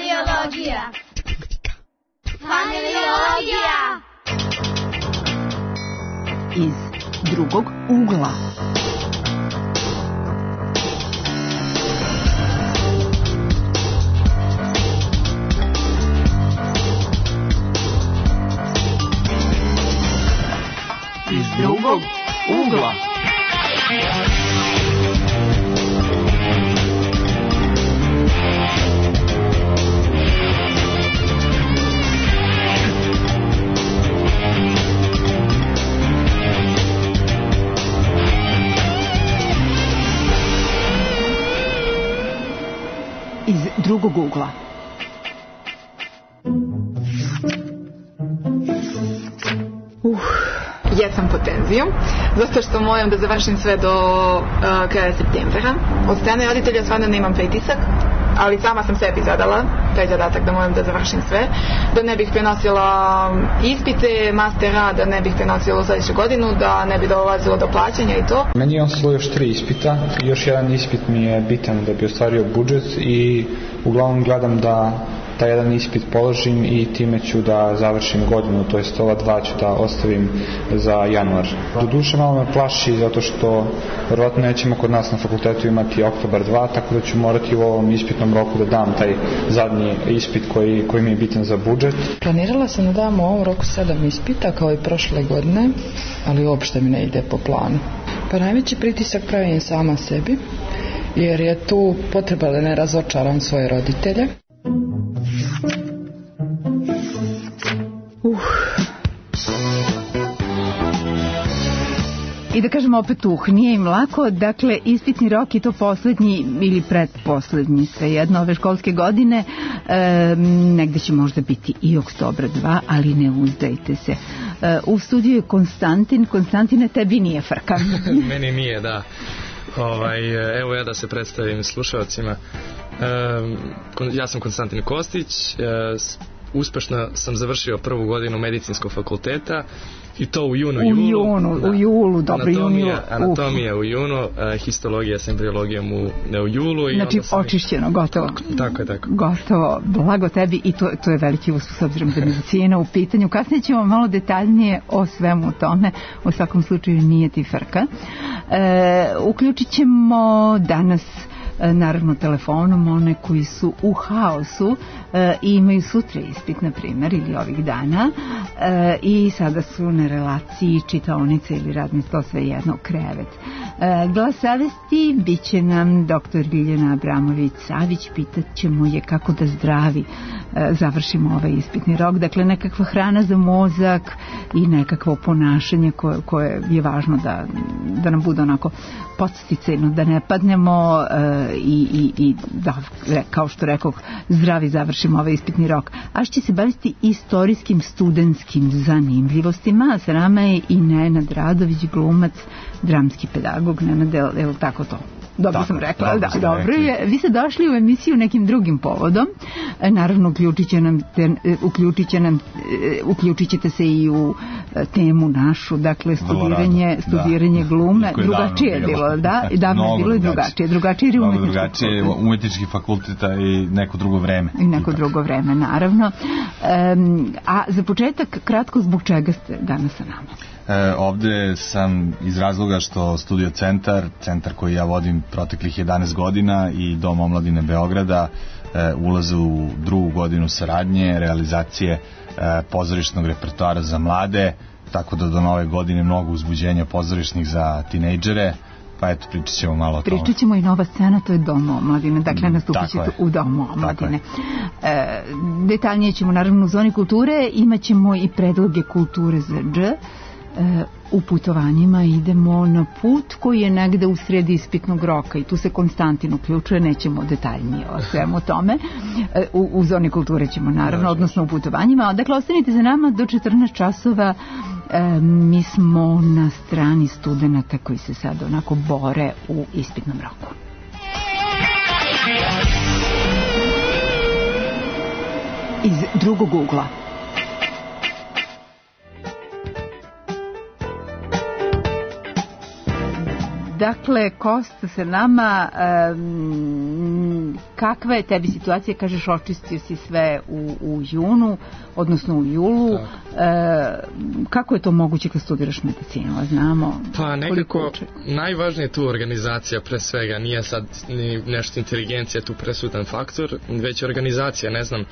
Familiologija. Familiologija. Iz drugog ugla. Iz drugog ugla. Iz drugog ugla. Jesam pod tenzijom, zato što moram da završim sve do kraja septembra. Od strane roditelja stvarno nemam pritisak, ali sama sam sebi zadala taj zadatak da moram da završim sve, da ne bih prenosila ispite, mastera, da ne bih prenosila u sljedeću godinu, da ne bi dolazilo do plaćanja i to. Meni je ostalo još 3 ispita, još jedan ispit mi je bitan da bi ostvario budžet i uglavnom gledam da taj jedan ispit položim i time ću da završim godinu, to jest ova 2 ću da ostavim za januar. Doduše malo me plaši zato što verovatno nećemo kod nas na fakultetu imati oktobar 2, tako da ću morati u ovom ispitnom roku da dam taj zadnji ispit koji mi je bitan za budžet. Planirala sam da dam u ovom roku 7 ispita kao i prošle godine, ali uopšte mi ne ide po planu. Pa najveći pritisak pravim sama sebi, jer je tu potreba da ne razočaram svoje roditelje. I da kažemo opet nije im lako, dakle ispitni rok je to poslednji ili pretposlednji svejedno ove školske godine, negde će možda biti i oktobra 2, ali ne uzdajte se. U studiju je Konstantin. Konstantine, tebi nije frka. Meni nije, da. Evo ja da se predstavim slušalcima. Ja sam Konstantin Kostić, uspešno sam završio prvu godinu medicinskog fakulteta i to u julu. U julu, dobro, anatomija u junu, histologija s embriologijom u julu. Znači očišćeno, gotovo. Tako je. Gotovo, blago tebi i to je veliki uspeh s obzirom da je medicina u pitanju. Kasnije ćemo malo detaljnije o svemu tome, u svakom slučaju nije ti frka. Uključit ćemo danas naravno telefonom one koji su u haosu i imaju sutra ispit, na primjer, ili ovih dana, i sada su na relaciji čitaonica ili radni sto, sve jedno, krevet. Glas savesti bit će nam doktor Ljiljana Abramović-Savić, pitat ćemo je kako da zdravi završimo ovaj ispitni rok. Dakle, nekakva hrana za mozak i nekakvo ponašanje koje je važno da nam bude onako podsticajno, da ne padnemo i da, kao što rekao, zdravi završimo ovaj ispitni rok. A što će se baviti istorijskim studentskim zanimljivostima. Sa nama je i Nenad Radović, glumac, dramski pedagog. Nenad, je li tako to? Dobro sam rekla, da, dobro je. Vi ste došli u emisiju nekim drugim povodom. Naravno, uključit ćete se i u temu našu, dakle, studiranje glume. Drugačije je bilo, da? Davno je bilo i drugačije. Drugačije je umetnički fakulteta i neko drugo vreme. I neko drugo vreme, naravno. A za početak, kratko, zbog čega ste danas sa nama? Ovde sam iz razloga što Studio centar koji ja vodim proteklih 11 godina i Dom omladine Beograda ulaze u drugu godinu saradnje, realizacije pozorišnog repertoara za mlade, tako da do nove godine mnogo uzbuđenja pozorišnih za tinejdžere. Pa eto, pričat ćemo malo o tome. Pričat ćemo i nova scena, to je Dom omladine, dakle nastupit ćete u Domu omladine. Detaljnije ćemo naravno u zoni kulture, imat ćemo i predloge kulture za dž. U putovanjima idemo na put koji je negde u sredi ispitnog roka i tu se Konstantin uključuje, nećemo detaljnije o svemu tome. U zoni kulture ćemo naravno, odnosno u putovanjima. Dakle, ostanite za nama do 14 časova. Mi smo na strani studenata koji se sad onako bore u ispitnom roku. Iz drugog ugla. Dakle, Kosta sa nama, kakva je tebi situacija? Kažeš, očistio si sve u junu, odnosno u julu. Kako je to moguće kad studiraš medicinu? Znamo. Pa nekako najvažnije je tu organizacija pre svega. Nije sad ni nešto inteligencija tu presudan faktor, već organizacija, ne znam.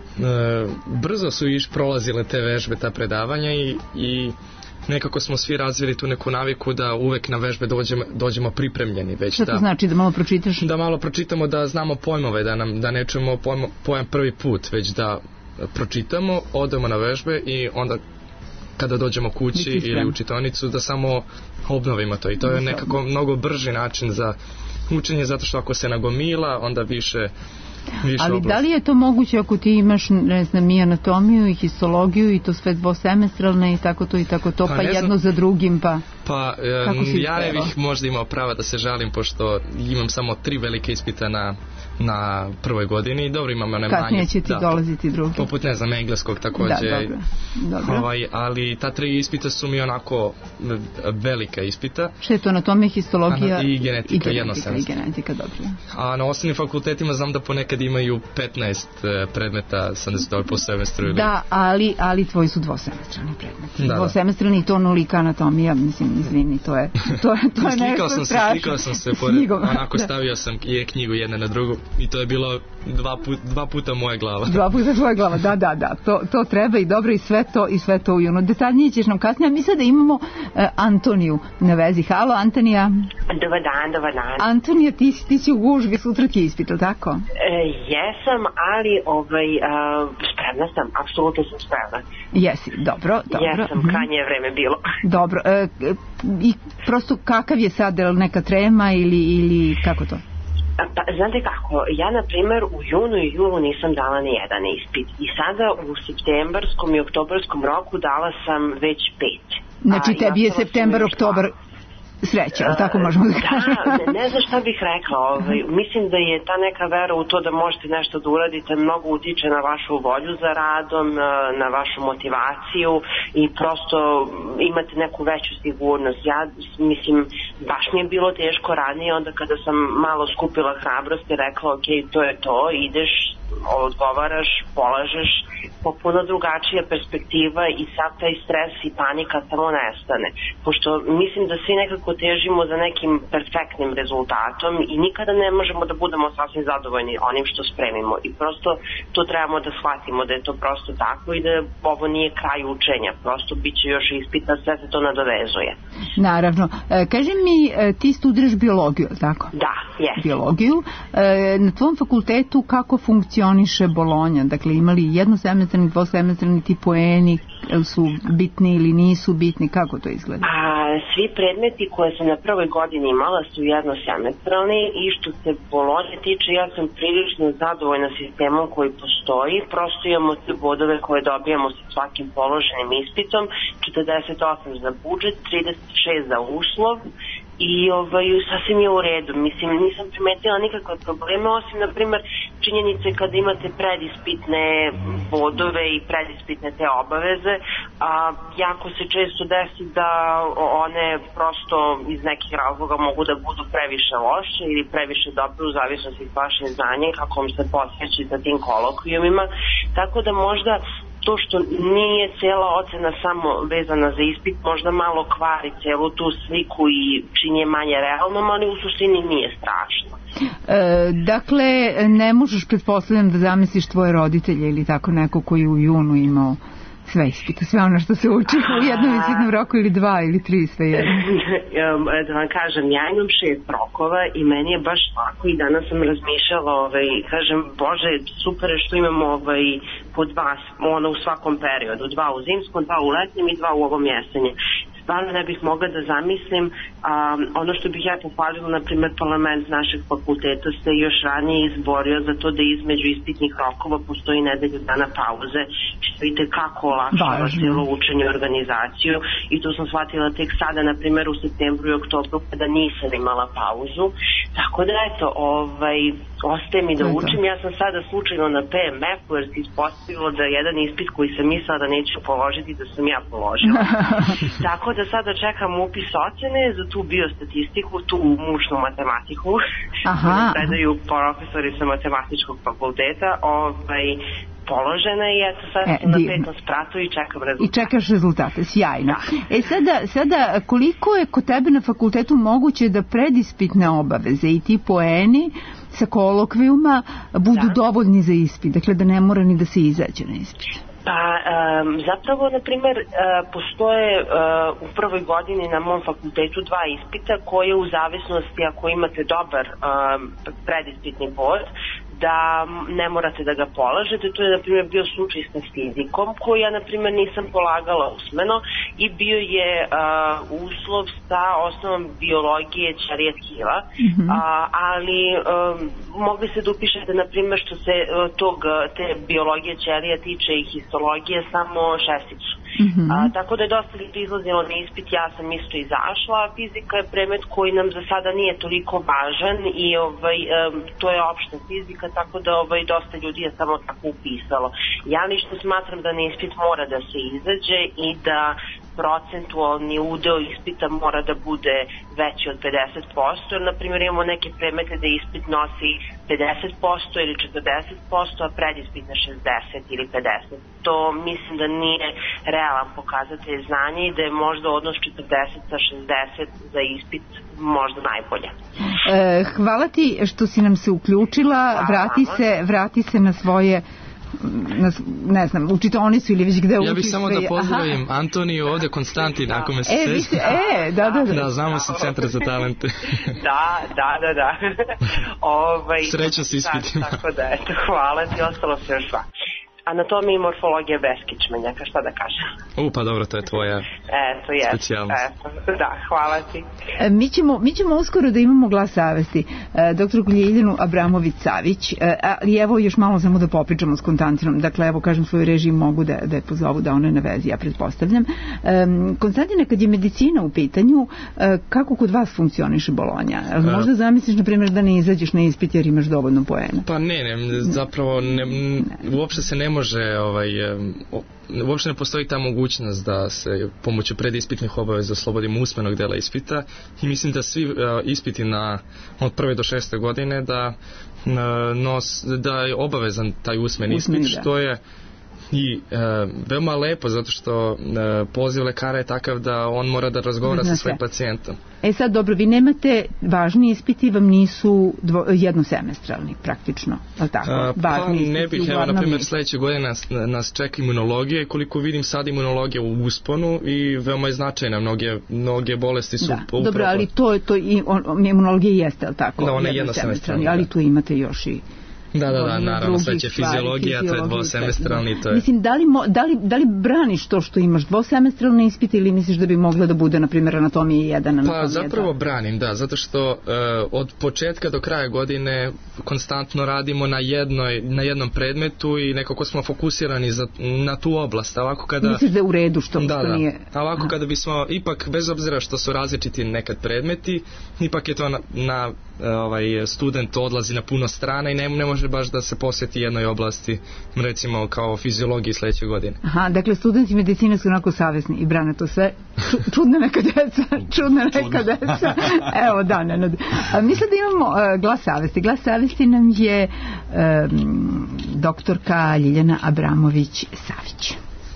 Brzo su prolazile te vežbe, ta predavanja i nekako smo svi razvili tu neku naviku da uvek na vežbe dođemo pripremljeni. Što to znači? Da malo pročitaš? Da malo pročitamo, da znamo pojmove, da ne čujemo pojam prvi put, već da pročitamo, odemo na vežbe i onda kada dođemo kući ili u čitaonicu da samo obnovimo to. I to je nekako mnogo brži način za učenje, zato što ako se nagomila, onda više ali da li je to moguće ako ti imaš, ne znam, i anatomiju i histologiju i to sve dvosemestralne i tako to, pa jedno za drugim, pa ja ne bih možda imao prava da se žalim, pošto imam samo 3 velike ispita na prvoj godini. Dobro, imam one manje. Kasnije će ti dolaziti drugi. Poput, ne znam, engleskog takođe. Da, dobro. Ali ta 3 ispita su mi onako velika ispita. Što je to, anatomija, histologija i genetika, jednosemestra. I genetika, dobro. A na osnovnim fakultetima znam da ponekad imaju 15 predmeta, sam da se to po semestru. Da, ali tvoji su dvosemestralni predmeti. Dvosemestralni i to onolika anatomija, mislim, izvini, to je nešto strašno. Slikao sam se, onako stavio sam knjigu jedna na drugu i to je bilo 2 puta moja glava. 2 puta tvoja glava, da. To treba i dobro i sve to u junu. Detaljnije ćeš nam kasnije. Mi sada imamo Antoniju na vezi. Halo, Antonija. Dobar dan. Antonija, ti si u gužvi, sutra ti je ispit, tako? Jesam, ali spremna sam, apsolutno sam spremna. Jesi, dobro. Jesam, krajnje je vreme bilo. Dobro, i prosto kakav je sad, neka trema ili kako to? Pa, znate kako, ja na primjer u junu i julu nisam dala ni jedan ispit i sada u septembarskom i oktobarskom roku dala sam već 5. Znači tebi je septembar, oktobar sreća, ali tako možemo da kažemo. Da, ne znam šta bih rekla. Mislim da je ta neka vera u to da možete nešto da uradite mnogo utiče na vašu volju za radom, na vašu motivaciju i prosto imate neku veću sigurnost. Ja mislim, baš mi je bilo teško ranije, onda kada sam malo skupila hrabrost i rekla ok, to je to, ideš, odgovaraš, polažeš, popuno drugačija perspektiva i sad taj stres i panika samo nestane. Pošto mislim da svi nekako težimo za nekim perfektnim rezultatom i nikada ne možemo da budemo sasvim zadovoljni onim što spremimo i prosto to trebamo da shvatimo da je to prosto tako i da ovo nije kraj učenja, prosto bit će još ispita, sve se to nadovezuje. Naravno. Kaži mi, ti studiraš biologiju, tako? Da, jes. Biologiju. Na tvom fakultetu kako funkcioniše Bolonja? Dakle, imali jednosemestralni, dvosemestralni, ti poeni su bitni ili nisu bitni, kako to izgleda? Svi predmeti koje sam na prvoj godini imala su jednosemestralni i što se Bolonje tiče, ja sam prilično zadovoljna sistemom koji postoji, prosto imamo te bodove koje dobijamo sa svakim položenim ispitom, 48 za budžet, 36 za uslov i sasvim je u redu. Mislim, nisam primetila nikakve probleme, osim, na primer, činjenice kada imate predispitne bodove i predispitne te obaveze, jako se često desi da one prosto iz nekih razloga mogu da budu previše loše ili previše dobre u zavisnosti od vaše znanja kako vam se posveći sa tim kolokvijumima, tako da možda to što nije cijela ocena samo vezana za ispit, možda malo kvari cijelu tu sliku i čini je manje realnom, ali u suštini nije strašno. Dakle, ne možeš, pretpostavljam, da zamisliš tvoje roditelje ili tako neko koji u junu imao sve ispite, sve ono što se uči u jednom ispitnom roku ili 2 ili 3, sve jedno. Da vam kažem, ja imam 6 rokova i meni je baš tako i danas sam razmišljala, kažem, bože, super je što imamo po 2 u svakom periodu, 2 u zimskom, 2 u letnjem i 2 u ovom jesenjem. Stvarno ne bih mogla da zamislim. Ono što bih ja pohvalila, na primjer, parlament našeg fakulteta se još ranije izborio za to da između ispitnih rokova postoji nedelju dana pauze, što vidite kako olakšava cijelo učenje i organizaciju i to sam shvatila tek sada, na primjer, u septembru i oktobru kada nisam imala pauzu. Tako da, eto, ostaje mi da učim. Ja sam sada slučajno na PMF-u jer se ispostavilo da jedan ispit koji sam mislila da neću položiti, da sam ja položila. Tako da sada čekam upis ocene za tu biostatistiku, tu mušnu matematiku, koju predaju profesori sa matematičkog fakulteta, položena i eto sad sam na 5. spratu i čekam rezultate. I čekaš rezultate, sjajno. Sada koliko je kod tebe na fakultetu moguće da predispitne obaveze i ti poeni sa kolokvijuma budu dovoljni za ispit, dakle da ne mora ni da se izađe na ispit? Pa zapravo, na primjer, postoje u prvoj godini na mom fakultetu 2 ispita koje u zavisnosti ako imate dobar predispitni bod, da ne morate da ga polažete. To je, na primjer, bio slučaj sa fizikom, koji ja, na primjer, nisam polagala usmeno i bio je uslov sa osnovom biologije ćelije tkiva, ali mogli se da upišete, na primjer, što se te biologije ćelija tiče i histologije, samo šesticu. Tako da je dosta ljudi izlazilo na ispit, ja sam isto izašla. Fizika je predmet koji nam za sada nije toliko važan i to je opšta fizika, tako da dosta ljudi je samo tako upisalo. Ja lično smatram da na ispit mora da se izađe i da procentualni udeo ispita mora da bude veći od 50%, jer na primjer imamo neke predmete da ispit nosi 50% ili 40%, a predispit na 60 ili 50%. To mislim da nije realan pokazatelj znanja i da je možda odnos 40 sa 60 za ispit možda najbolje. Hvala ti što si nam se uključila. Vrati se na svoje ne znam, u čitaonicu ili već gde učiš. Ja bih samo da pozdravim Antoniju, ovde Konstantin, ako me se seća. Da, znamo se Centar za talente. Da. Sreća s ispitima. Tako da, eto, hvala ti, ostalo se još 2. Anatomija i morfologija bez kičmenjaka, šta da kažem? Pa dobro, to je tvoja specijalnost. Da, hvala ti. Mi ćemo uskoro da imamo glas savesti. Dr. Ljiljanu Abramović-Savić, ali evo još malo samo da popričamo s Konstantinom. Dakle, evo kažem svoj režim, mogu da je pozovu da ona je na vezi, ja pretpostavljam. Konstantina, kad je medicina u pitanju, kako kod vas funkcioniše Bolonja? Možda zamisliš, na primjer, da ne izađeš na ispit jer imaš dovoljno poena? Pa ne, zapravo uopšte se ne može, uopšte ne postoji ta mogućnost da se pomoću predispitnih obaveza oslobodimo usmenog dela ispita i mislim da svi ispiti od 1. do 6. godine da je obavezan taj usmeni ispit, što je i veoma lepo, zato što poziv lekara je takav da on mora da razgovara sa svojim pacijentom. Sad dobro, vi nemate, važni ispiti vam nisu jednosemestralni praktično, ali tako? Pa ne bih, evo, na primjer, sledeće godine nas čeka imunologija, koliko vidim sad imunologija u usponu i veoma je značajna, mnoge bolesti su upravo. Dobro, ali to imunologija jeste, ali tako? Da, ona je jednosemestralna. Ali tu imate još i Da, naravno, sledeće fiziologija, to je dvosemestralni. Mislim, da li braniš to što imaš dvosemestralne ispite ili misliš da bi mogla da bude, na primjer, anatomija 1, anatomija 2? Pa zapravo branim, da, zato što od početka do kraja godine konstantno radimo na jednom predmetu i nekako smo fokusirani na tu oblast. Misliš da je u redu što nije? A ovako kada bismo, ipak, bez obzira što su različiti nekad predmeti, ipak je to student odlazi na puno strana i ne može baš da se posveti jednoj oblasti, recimo kao fiziologiji sledeće godine. Dakle, studenti medicine su onako savesni i brane to sve. Čudna neka deca. Evo, da, Nenad. Mislim da imamo glas savesti. Glas savesti nam je doktorka Ljiljana Abramović-Savić.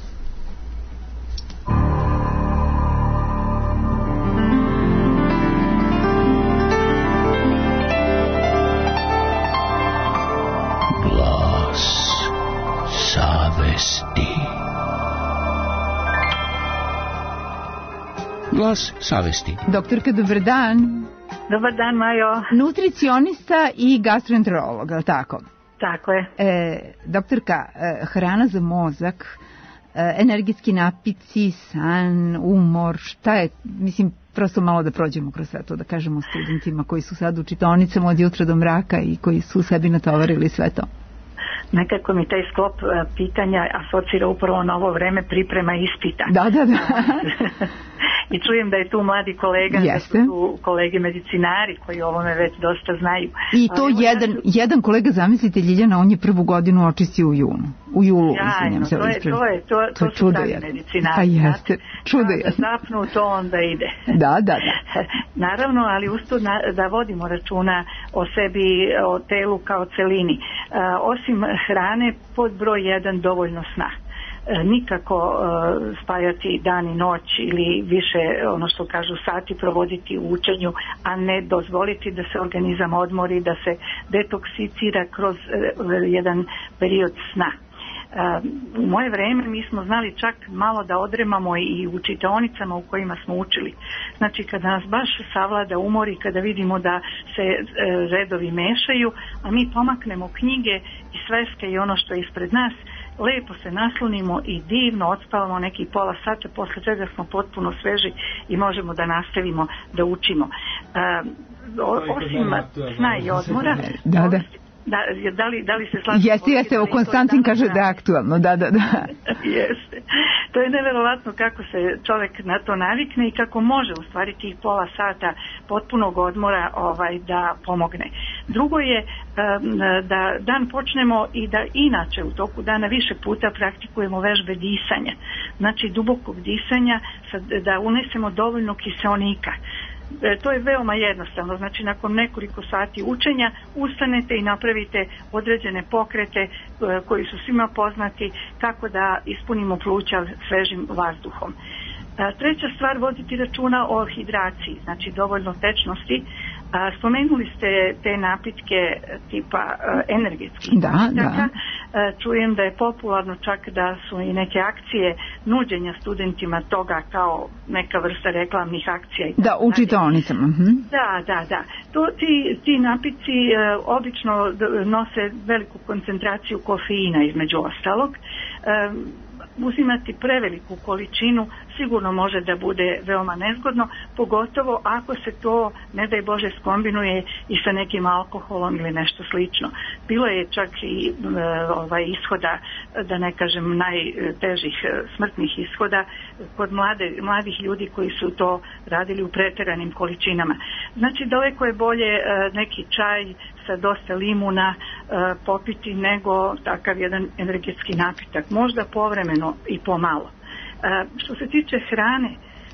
Glas savesti. Doktorka, dobar dan. Dobar dan, Majo. Nutricionista i gastroenterolog, ali tako? Tako je. Doktorka, hrana za mozak, energetski napici, san, umor, šta je, mislim, prosto malo da prođemo kroz sve to, da kažemo studentima koji su sad u čitaonicama od jutra do mraka i koji su sebi natovarili sve to. Nekako mi taj sklop pitanja asocira upravo na ovo vreme priprema ispita. Da. i čujem da je tu mladi kolega, Jeste. da su tu kolege medicinari koji o ovome već dosta znaju. I to jedan kolega, zamislite, Ljiljana, on je prvu godinu očistio u julu. Sjajno, to su pravi medicinari. Pa jeste, čudo je. Da zapnu, to onda ide. Da. Naravno, ali uz to da vodimo računa o sebi, o telu kao celini. Osim hrane, pod broj 1 dovoljno sna. Nikako spajati dan i noć ili više, ono što kažu, sati provoditi u učenju, a ne dozvoliti da se organizam odmori, da se detoksikira kroz jedan period sna. U moje vreme mi smo znali čak malo da odremamo i u čitaonicama u kojima smo učili. Znači kada nas baš savlada umor i kada vidimo da se redovi mešaju, a mi pomaknemo knjige i sveske i ono što je ispred nas, lepo se naslonimo i divno odspavamo neki pola sata, posle čega smo potpuno sveži i možemo da nastavimo da učimo. Osim sna i odmora... Da li se slažete? Jeste, evo Konstantin kaže da je aktualno, da. Jeste. To je neverovatno kako se čovjek na to navikne i kako može u stvari tih pola sata potpunog odmora da pomogne. Drugo je da dan počnemo i da inače u toku dana više puta praktikujemo vežbe disanja. Znači dubokog disanja, da unesemo dovoljno kiseonika. To je veoma jednostavno, znači nakon nekoliko sati učenja ustanete i napravite određene pokrete koji su svima poznati kako da ispunimo pluća svežim vazduhom. Treća stvar, voditi računa o hidraciji, znači dovoljno tečnosti. Spomenuli ste te napitke tipa energetskih napitaka. Čujem da je popularno čak da su i neke akcije nuđenja studentima toga kao neka vrsta reklamnih akcija. Da, u čitaonicama. Da. Ti napici obično nose veliku koncentraciju kofeina između ostalog. Uzimati preveliku količinu sigurno može da bude veoma nezgodno, pogotovo ako se to, ne daj Bože, skombinuje i sa nekim alkoholom ili nešto slično. Bilo je čak i ishoda, da ne kažem najtežih smrtnih ishoda kod mladih ljudi koji su to radili u preteranim količinama. Znači daleko je bolje neki čaj sa dosta limuna popiti nego takav jedan energetski napitak. Možda povremeno i pomalo. Što se tiče hrane,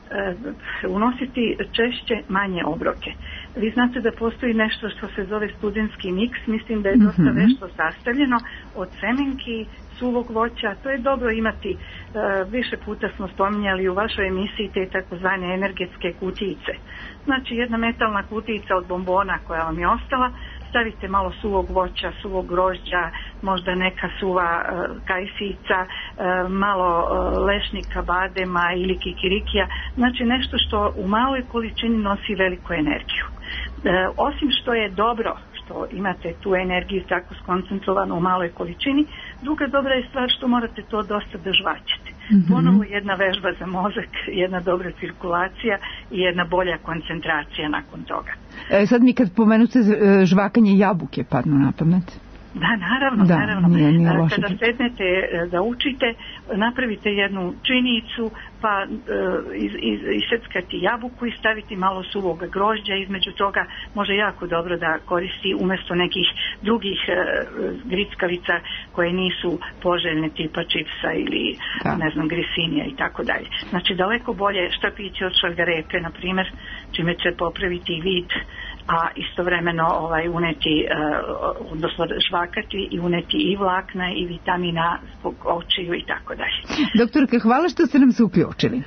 unositi češće manje obroke. Vi znate da postoji nešto što se zove studentski miks, mislim da je dosta vešto sastavljeno od semenki, suvog voća, to je dobro imati, više puta smo spominjali u vašoj emisiji te takozvane energetske kutijice. Znači jedna metalna kutijica od bombona koja vam je ostala, stavite malo suvog voća, suvog grožđa, možda neka suva kajsica, malo lešnika, badema ili kikirikija, znači nešto što u maloj količini nosi veliku energiju. Osim što je dobro što imate tu energiju tako skoncentrovanu u maloj količini, druga dobra je stvar što morate to dosta da žvaćete. Ponovo jedna vežba za mozak, jedna dobra cirkulacija i jedna bolja koncentracija nakon toga. Sad mi kad pomenute žvakanje, jabuke padnu na pamet. Da, naravno. Nije loše. Kada sednete da učite, napravite jednu činicu, pa iseckati jabuku i staviti malo suvog grožđa, između toga može jako dobro da koristi umjesto nekih drugih grickavica koje nisu poželjne tipa čipsa ili ne znam, grisinija i tako dalje. Znači daleko bolje štapići od šargarepe, na primjer, čime će popraviti vid, a istovremeno uneti, odnosno žvakati i uneti i vlakna i vitamina zbog očiju i tako dalje. Doktorka, hvala što ste nam se uključili.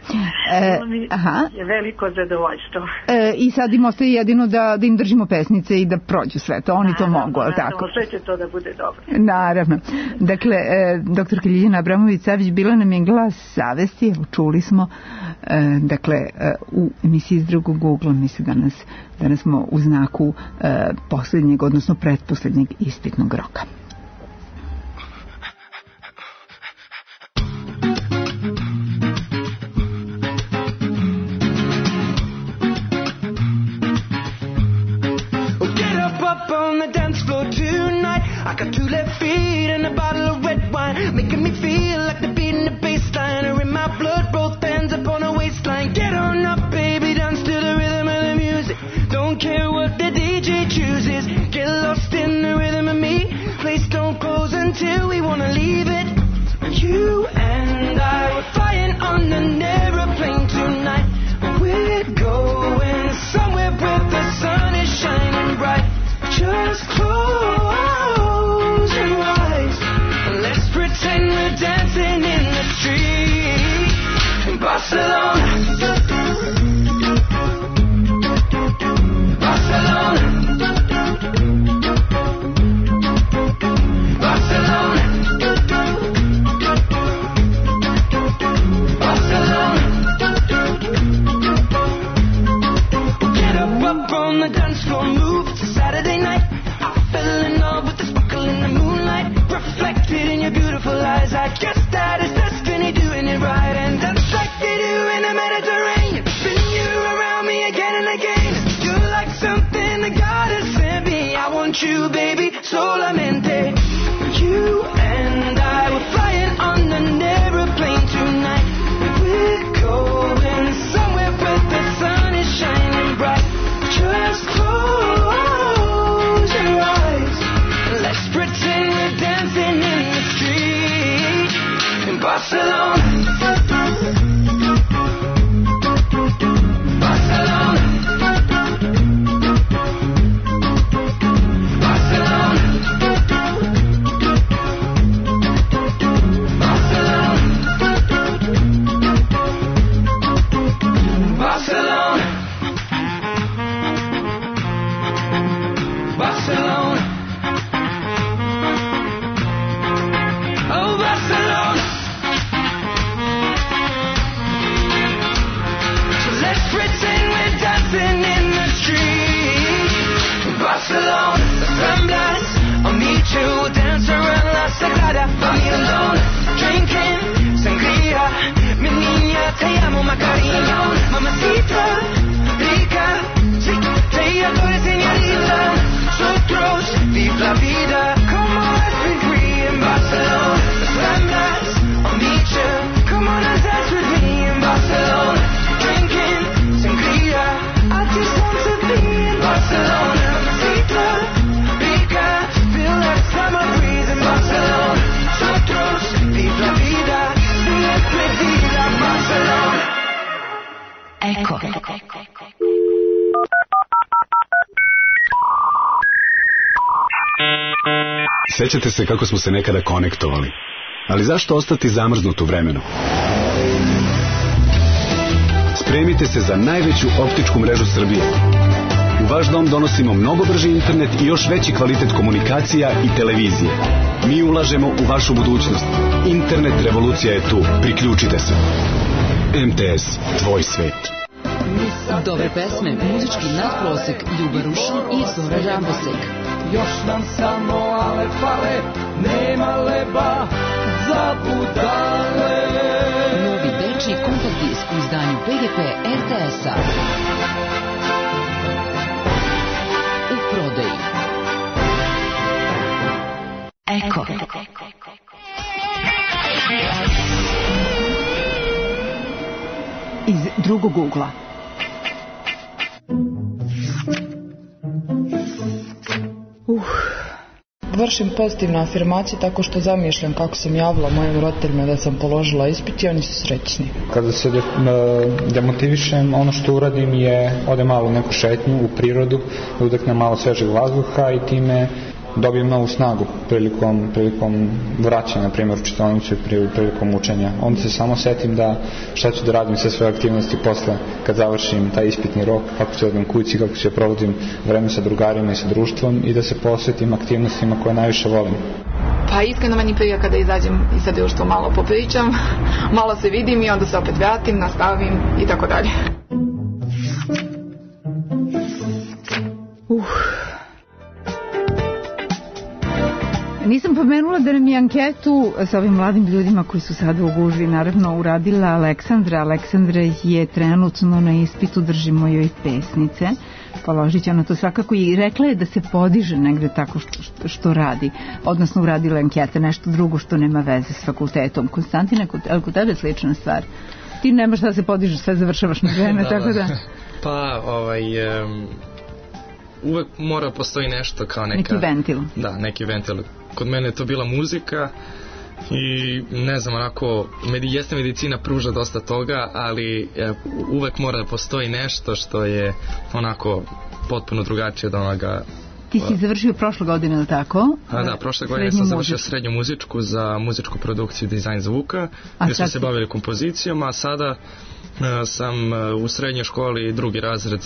Je veliko zadovoljstvo. I sad im ostaje jedino da im držimo pesnice i da prođu sve to. Oni to mogu, ali tako? Sve će to da bude dobro. Naravno. Dakle, doktorka Ljiljana Abramović-Savić bila nam je glas savesti, evo čuli smo, dakle, u emisiji iz drugog ugla, mislim danas smo u znaku posljednjeg, odnosno pretposlednjeg ispitnog roka. I got two left feet and a bottle of red wine, making me feel like the beat in the bass line, or in my blood, both hands up on a waistline. Get on up want you, baby, solamente. You and I were flying on an aeroplane tonight. We're going somewhere where the sun is shining bright. Just close your eyes. Let's pretend we're dancing in the street in Barcelona. Sjećate se kako smo se nekada konektovali, ali zašto ostati zamrznut u vremenu? Spremite se za najveću optičku mrežu Srbije. U vaš dom donosimo mnogo brži internet i još veći kvalitet komunikacija i televizije. Mi ulažemo u vašu budućnost. Internet revolucija je tu. Priključite se. MTS, tvoj svet. Dobre pesme, muzički nadprosek, Ljuba Rušan i Zora Rambosek. Još nam samo ale fale, nema leba za budale. Novi dečiji kompakt disk u izdanju PGP RTS-a. U prodaji. Eko. Iz drugog ugla. Vršim pozitivne afirmacije tako što zamišljam kako sam javila mojim roditeljima da sam položila ispit i oni su srećni. Kada se demotivišem, ono što uradim je odem malo u neku šetnju u prirodu, da udahnem malo svežeg vazduha i time dobijem novu snagu prilikom vraćanja, na primjer u čitaonicu i prilikom učenja. Onda se samo setim da šta ću da radim sve svoje aktivnosti posle kad završim taj ispitni rok, kako ću odem kući, kako ću provodim vreme sa drugarima i sa društvom i da se posvetim aktivnostima koje najviše volim. Pa iskreno meni prija kada izađem i sa društvom malo popričam, malo se vidim i onda se opet vratim, nastavim i tako dalje. Nisam pomenula da nam je anketu sa ovim mladim ljudima koji su sada u gužvi naravno uradila Aleksandra. Aleksandra je trenutno na ispitu, držimo joj pesnice. Položit će ona to svakako i rekla je da se podiže negde tako što radi. Odnosno uradila ankete, nešto drugo što nema veze s fakultetom. Konstantine, kod tebe je slična stvar. Ti nemaš da se podižeš, sve završavaš na vreme, tako da... Pa, uvek mora postoji nešto kao neka... Neki ventil. Da, neki ventil. Kod mene je to bila muzika i ne znam, onako, jeste medicina pruža dosta toga, ali uvek mora da postoji nešto što je onako potpuno drugačije od onoga. Ti si završio prošle godine, ili tako? Da, prošle godine sam završio srednju muzičku za muzičku produkciju i dizajn zvuka, gdje smo se bavili kompozicijom, a sada sam u srednjoj školi drugi razred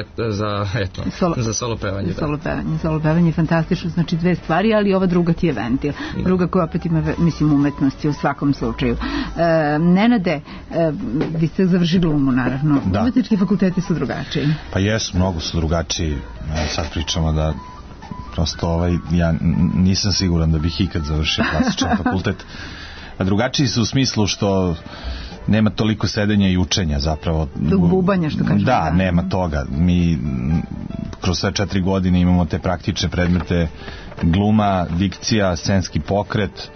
za solo pevanje. Solo pevanje je fantastično, znači dve stvari, ali ova druga ti je ventil. Druga koja opet ima, mislim, umetnosti u svakom slučaju. Nenade, vi ste završili glumu, naravno. Da. Umetnički fakulteti su drugačiji. Pa jesu, mnogo su drugačiji. Sad pričamo da prosto ja nisam siguran da bih ikad završio klasičan fakultet. Drugačiji su u smislu što nema toliko sedenja i učenja zapravo. Bubanja, što kažem. Da, nema toga. Mi kroz sve 4 godine imamo te praktične predmete gluma, dikcija, scenski pokret,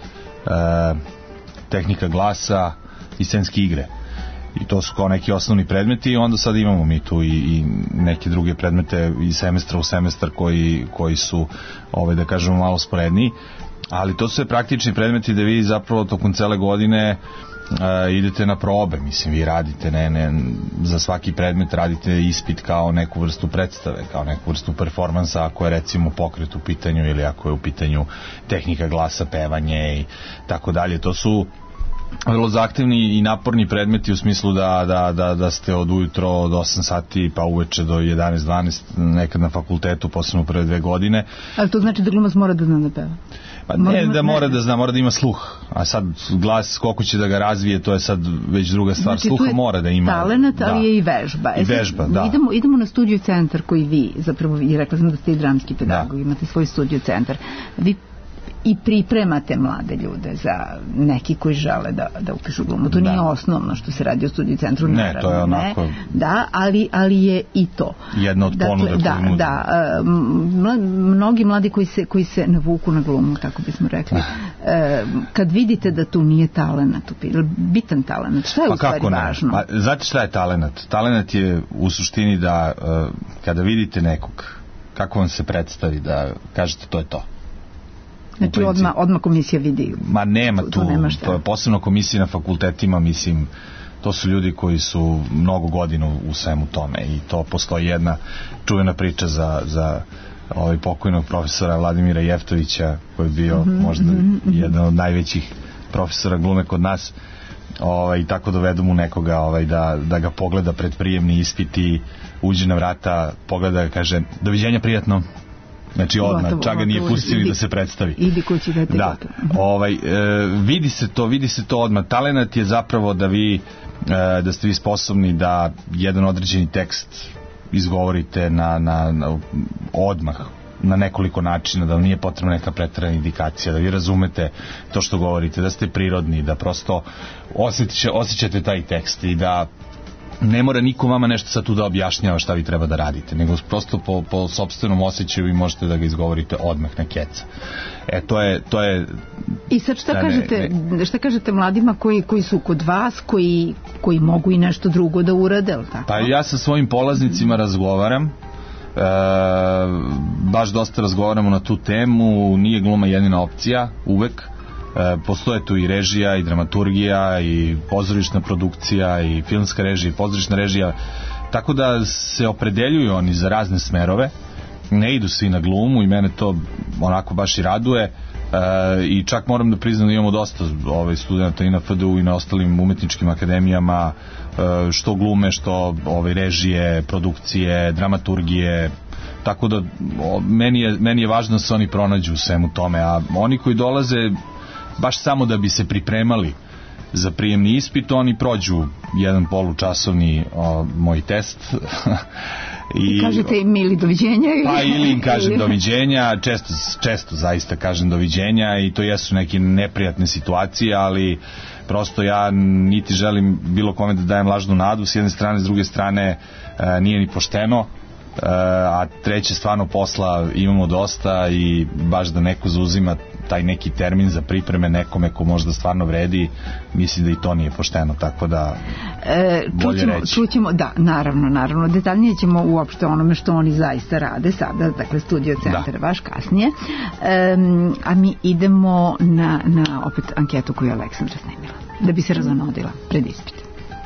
tehnika glasa i scenske igre. I to su kao neki osnovni predmeti i onda sad imamo mi tu i neke druge predmete iz semestra u semestar koji su, da kažemo, malo sporedniji. Ali to su sve praktični predmeti da vi zapravo tokom cele godine idete na probe, mislim, vi radite za svaki predmet radite ispit kao neku vrstu predstave, kao neku vrstu performansa, ako je recimo pokret u pitanju ili ako je u pitanju tehnika glasa, pevanje i tako dalje. To su vrlo zahtevni i naporni predmeti u smislu da ste od ujutro od 8 sati pa uveče do 11-12 nekad na fakultetu, posebno prve 2 godine. Ali to znači da glumac mora da zna da peva? Pa ne da mora da zna, mora da ima sluh. A sad glas, koliko će da ga razvije, to je sad već druga stvar. Znači, sluha mora da ima. Talenat, ali je i vežba. I vežba, da. Idemo na studio centar koji vi, zapravo, i rekla sam da ste i dramski pedagog, imate svoj studio centar. Vi i pripremate mlade ljude za neki koji žele da upišu glumu. To nije osnovno što se radi u studiju centru. Ne, to je onako... Da, ali je i to. Jedna od ponuda koju nudim. Mnogi mladi koji se navuku na glumu, tako bismo rekli, kad vidite da tu nije talenat, bitan talenat, šta je u stvari važno? Pa, znate šta je talenat? Talenat je u suštini da kada vidite nekog, kako vam se predstavi, da kažete to je to. Znači odmah komisija vidi. Ma nema tu, to je posebno komisija na fakultetima, mislim, to su ljudi koji su mnogo godina u svemu tome i to postoji jedna čuvena priča za pokojnog profesora Vladimira Jeftovića, koji je bio možda jedan od najvećih profesora glume kod nas, i tako dovedu mu nekoga da ga pogleda pred prijemni ispit i uđe na vrata, pogleda i kaže doviđenja, prijatno. Znači odmah, čak ga nije pustio ni da se predstavi. Idi kući da te da. Vidi se to odmah. Talenat je zapravo da ste vi sposobni da jedan određeni tekst izgovorite odmah, na nekoliko načina, da vam nije potrebna neka preterana indikacija, da vi razumete to što govorite, da ste prirodni, da prosto osjećate taj tekst i da ne mora niko vama nešto sad tu da objašnjava šta vi treba da radite, nego prosto po sopstvenom osjećaju vi možete da ga izgovorite odmah na keca. To je... I sad šta kažete mladima koji su kod vas, koji mogu i nešto drugo da urade, ali tako? Pa ja sa svojim polaznicima razgovaram, baš dosta razgovaramo na tu temu, nije gluma jedina opcija, uvek. Postoje tu i režija i dramaturgija i pozorišna produkcija i filmska režija i pozorišna režija, tako da se opredeljuju oni za razne smerove, ne idu svi na glumu i mene to onako baš i raduje, i čak moram da priznam da imamo dosta studenta i na FDU i na ostalim umetničkim akademijama, što glume, što režije, produkcije, dramaturgije, tako da meni je važno da se oni pronađu u svemu tome, a oni koji dolaze baš samo da bi se pripremali za prijemni ispit, oni prođu jedan polučasovni moj test i kažete im ili doviđenja ili im kažem doviđenja, često zaista kažem doviđenja i to jesu neke neprijatne situacije, ali prosto ja niti želim bilo kome da dajem lažnu nadu s jedne strane, s druge strane nije ni pošteno, a treće, stvarno posla imamo dosta i baš da neko zauzima taj neki termin za pripreme nekome ko možda stvarno vredi, mislim da i to nije pošteno, tako da bolje reći. Čućemo, da, naravno, detaljnije ćemo uopšte onome što oni zaista rade sada, dakle studio centar vaš kasnije, a mi idemo na opet anketu koju je Aleksandra snimila, da bi se razonodila pred ispit.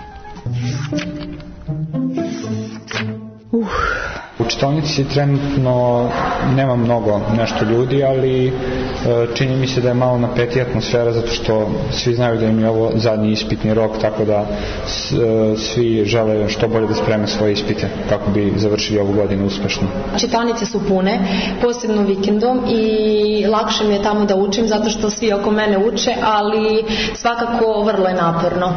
U čitaonici trenutno nema mnogo nešto ljudi, ali čini mi se da je malo napetija atmosfera, zato što svi znaju da im je ovo zadnji ispitni rok, tako da svi žele što bolje da spreme svoje ispite kako bi završili ovu godinu uspešno. Čitaonice su pune, posebno vikendom, i lakše mi je tamo da učim zato što svi oko mene uče, ali svakako vrlo je naporno.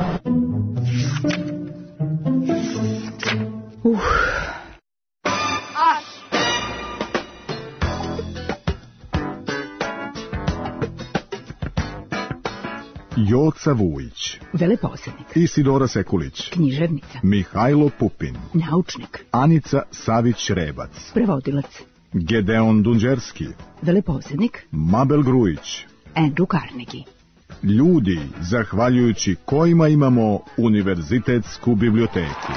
Joca Vujić, veleposednik, Isidora Sekulić, književnica, Mihajlo Pupin, naučnik, Anica Savić-Rebac, prevodilac, Gedeon Dunđerski, veleposednik, Mabel Grujić, Andrew Carnegie. Ljudi zahvaljujući kojima imamo univerzitetsku biblioteku.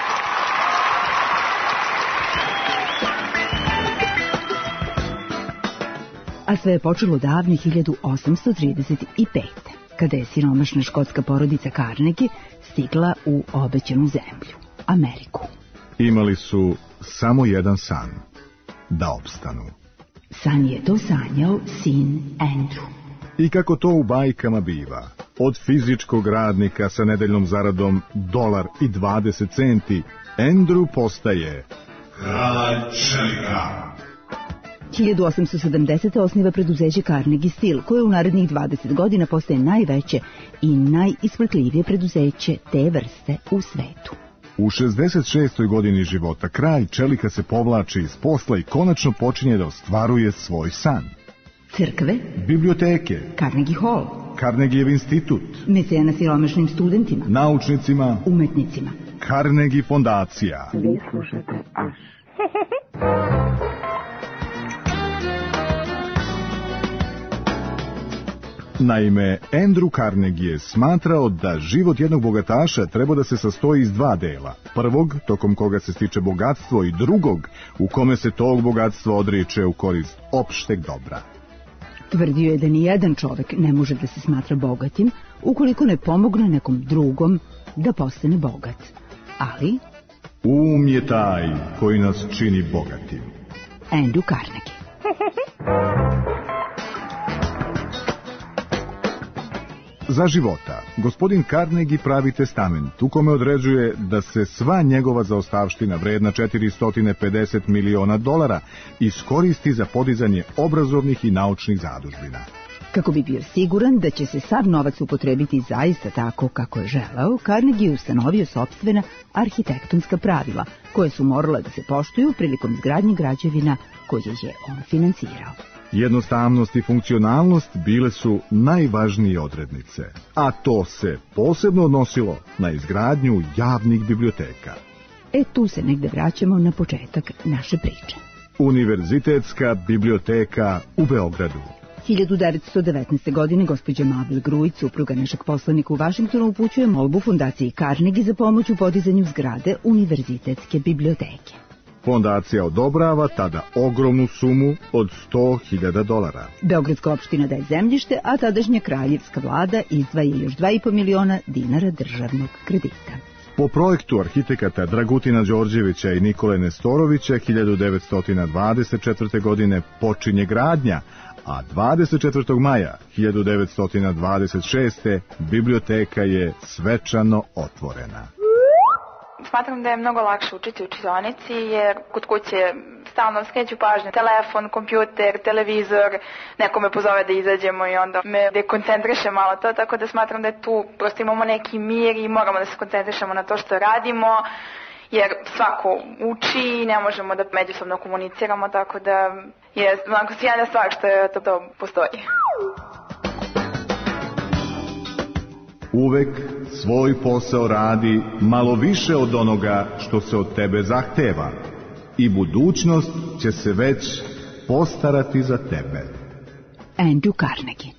A sve je počelo davne 1835. kada je siromašna škotska porodica Carnegie stigla u obećanu zemlju, Ameriku. Imali su samo jedan san, da opstanu. San je to sanjao sin Andrew. I kako to u bajkama biva, od fizičkog radnika sa nedeljnom zaradom $1.20, Andrew postaje kralj čelika. 1870. osniva preduzeće Carnegie Steel, koje u narednih 20 godina postaje najveće i najisplitljivije preduzeće te vrste u svetu. U 66. godini života kralj čelika se povlači iz posla i konačno počinje da ostvaruje svoj san. Crkve, biblioteke, Carnegie Hall, Carnegijev institut, mecena siromašnim studentima, naučnicima, umetnicima, Carnegie fondacija. Vi slušate Aš. Naime, Andrew Carnegie je smatrao da život jednog bogataša treba da se sastoji iz dva dela. Prvog, tokom koga se stiče bogatstvo, i drugog, u kome se tog bogatstva odriče u korist opšteg dobra. Tvrdio je da nijedan čovek ne može da se smatra bogatim ukoliko ne pomogne nekom drugom da postane bogat. Ali um je taj koji nas čini bogatim. Andrew Carnegie. Za života, gospodin Carnegie pravi testament u kome određuje da se sva njegova zaostavština vredna $450 miliona iskoristi za podizanje obrazovnih i naučnih zadužbina. Kako bi bio siguran da će se sav novac upotrebiti zaista tako kako je želeo, Carnegie je ustanovio sopstvena arhitektonska pravila, koje su morala da se poštuju prilikom izgradnje građevina koje je on finansirao. Jednostavnost i funkcionalnost bile su najvažnije odrednice, a to se posebno odnosilo na izgradnju javnih biblioteka. Tu se negde vraćamo na početak naše priče. Univerzitetska biblioteka u Beogradu. 1919. godine gospođa Mabel Grujić, supruga našeg poslanika u Vašingtonu, upućuje molbu fondaciji Carnegie za pomoć u podizanju zgrade Univerzitetske biblioteke. Fondacija odobrava tada ogromnu sumu od $100.000. Beogradska opština daje zemljište, a tadašnja kraljevska vlada izdvaja još $2,5 miliona državnog kredita. Po projektu arhitekata Dragutina Đorđevića i Nikole Nestorovića 1924. godine počinje gradnja, a 24. maja 1926. biblioteka je svečano otvorena. Smatram da je mnogo lakše učiti u čionici jer kod kuće stalno skreću pažnju telefon, kompjuter, televizor, neko me pozove da izađemo i onda me dekoncentriše malo to, tako da smatram da je tu prosto imamo neki mir i moramo da se koncentrišemo na to što radimo, jer svako uči i ne možemo da međusobno komuniciramo, tako da je onako sjajna stvar što je to postoji. Uvek svoj posao radi malo više od onoga što se od tebe zahteva i budućnost će se već postarati za tebe. Andrew Carnegie.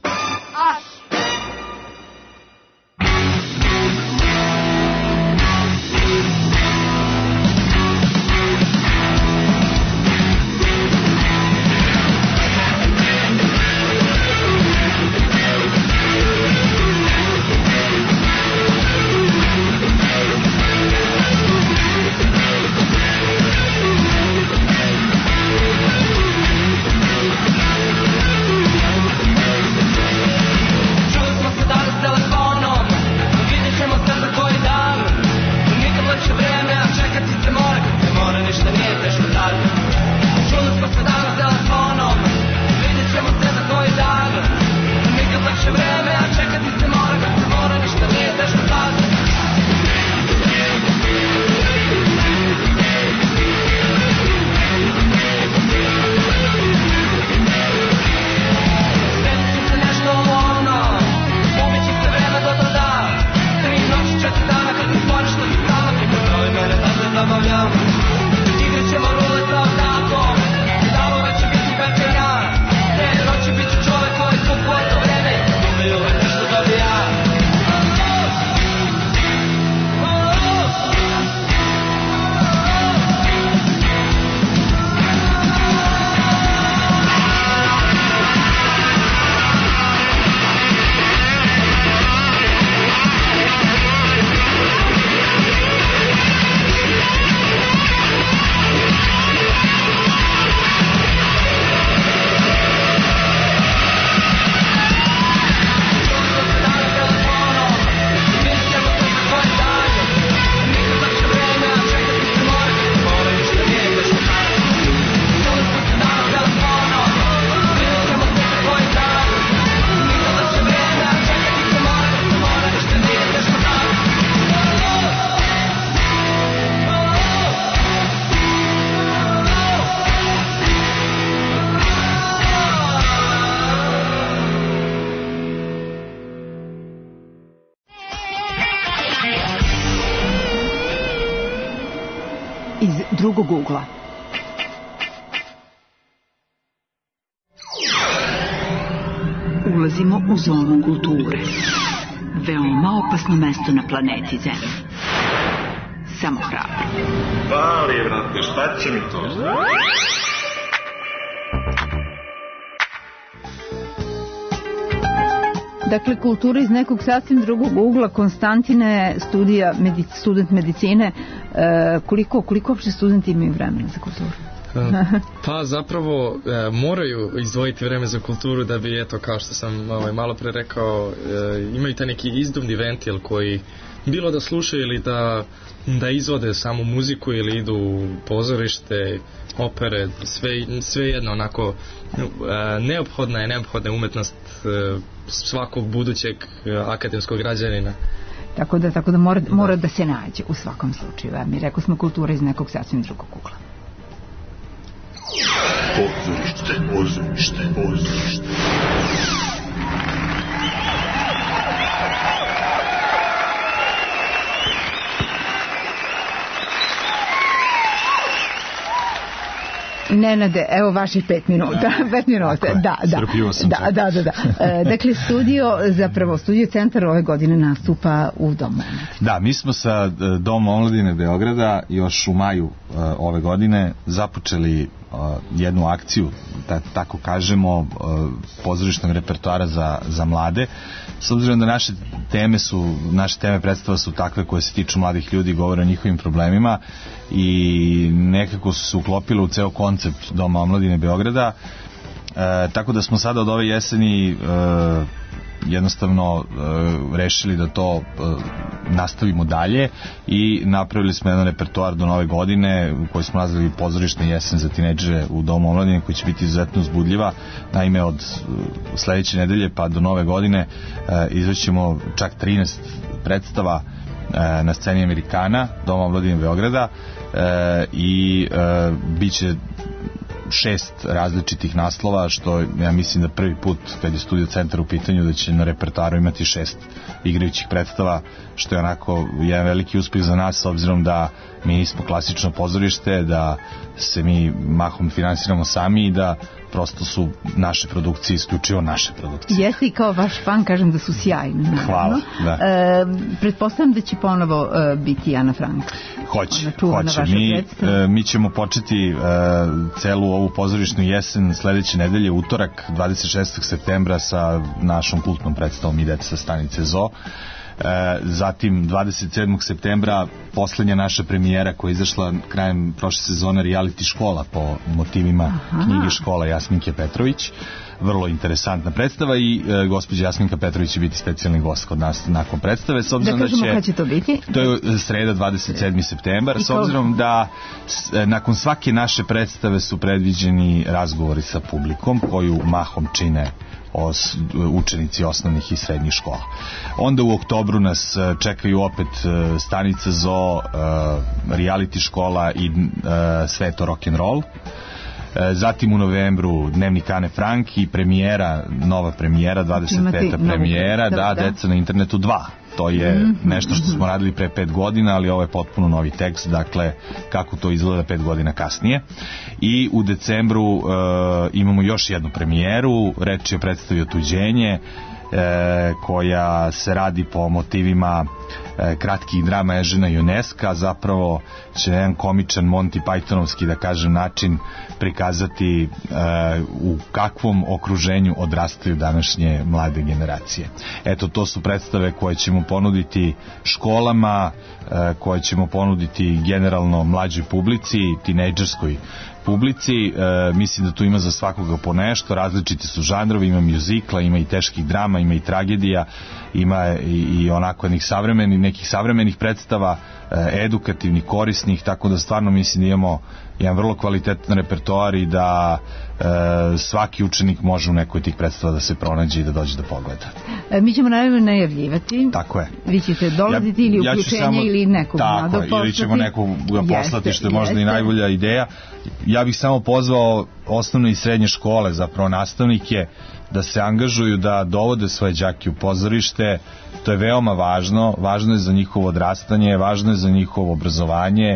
iz drugog ugla. Ulazimo u zonu kulture. Veoma opasno mesto na planeti Zemlji. Samo hrabro. Pali, brate, šta će mi to? Dakle, kultura iz nekog sasvim drugog ugla. Konstantine, student medicine. Koliko uopšte studenti imaju vremena za kulturu? Pa zapravo moraju izdvojiti vreme za kulturu da bi, eto, kao što sam malo pre rekao, imaju taj neki izduvni ventil koji bilo da slušaju ili da izvode samu muziku ili idu u pozorište, opere, sve jedno onako neophodna je umetnost svakog budućeg akademskog građanina. Tako da mora da se nađe u svakom slučaju. Mi rekao smo kultura iz nekog sasvim drugog ugla. Pozorište. Nenade, evo vaših 5 minuta. 5 minuta, Strpio sam se. Da. Dakle, studio centar ove godine nastupa u Domu omladine. Da, mi smo sa Domom omladine Beograda još u maju ove godine započeli jednu akciju, tako kažemo, pozorišnog repertoara za mlade. S obzirom da naše teme predstava su takve koje se tiču mladih ljudi, govore o njihovim problemima i nekako su se uklopile u ceo koncept Doma omladine Beograda, tako da smo sada od ove jeseni jednostavno rešili da to nastavimo dalje i napravili smo jedan repertoar do nove godine koji smo nazvali Pozorišna jesen za tinejdžere u Domu omladine, koji će biti izuzetno uzbudljiva. Naime, od sledeće nedelje pa do nove godine izvećemo čak 13 predstava na sceni Amerikana Doma omladine Beograda i bit će 6 različitih naslova, što ja mislim da prvi put kad je studio centar u pitanju da će na repertoaru imati 6 igrajućih predstava, što je onako jedan veliki uspeh za nas, s obzirom da mi nismo klasično pozorište, da se mi mahom finansiramo sami i da prosto su naše produkcije isključivo naše produkcije. Jeste, i kao vaš fan kažem da su sjajni. Hvala. Da. Pretpostavljam da će ponovo biti Ana Frank. Hoće. Mi ćemo početi celu ovu pozorišnu jesen sledeće nedelje, utorak 26. septembra sa našom kultnom predstavom I deca sa stanice Zoo. Zatim 27. septembra poslednja naša premijera koja je izašla krajem prošle sezone, reality škola po motivima knjige Škola Jasminke Petrović. Vrlo interesantna predstava i gospođa Jasminka Petrović će biti specijalni gost kod nas nakon predstave. S obzirom da kažemo kada će to biti? To je sreda 27. septembar. S obzirom da nakon svake naše predstave su predviđeni razgovori sa publikom koju mahom čine učenici osnovnih i srednjih škola. Onda u oktobru nas čekaju opet stanica Zoo, reality škola i Sveto rock'n'roll. Zatim u novembru Dnevnik Ane Frank i nova premijera, 25. premijera, Deca na internetu 2. To je nešto što smo radili pre 5 godina, ali ovo je potpuno novi tekst, dakle kako to izgleda 5 godina kasnije. I u decembru imamo još jednu premijeru, reč je o predstavi Otuđenje, koja se radi po motivima kratkih drama Ežena Ioneska. Zapravo će jedan komičan Monty Pythonovski, da kažem, način prikazati u kakvom okruženju odrastaju današnje mlade generacije. Eto, to su predstave koje ćemo ponuditi školama, koje ćemo ponuditi generalno mlađoj publici, tinejdžerskoj publici. Mislim da tu ima za svakoga po nešto, različiti su žanrovi, ima mjuzikla, ima i teških drama, ima i tragedija, ima i onako nekih savremenih predstava, edukativnih, korisnih, tako da stvarno mislim da imamo jedan vrlo kvalitetan repertoar i da svaki učenik može u nekoj tih predstava da se pronađe i da dođe da pogleda. Mi ćemo naravno najavljivati. Tako je. Vi ćete dolaziti ili uključenje ili nekog mladog poslati. Tako, ili ćemo nekoga poslati, što je možda i najbolja ideja. Ja bih samo pozvao osnovne i srednje škole, zapravo nastavnike, da se angažuju, da dovode svoje đake u pozorište. To je veoma važno je za njihovo odrastanje, važno je za njihovo obrazovanje,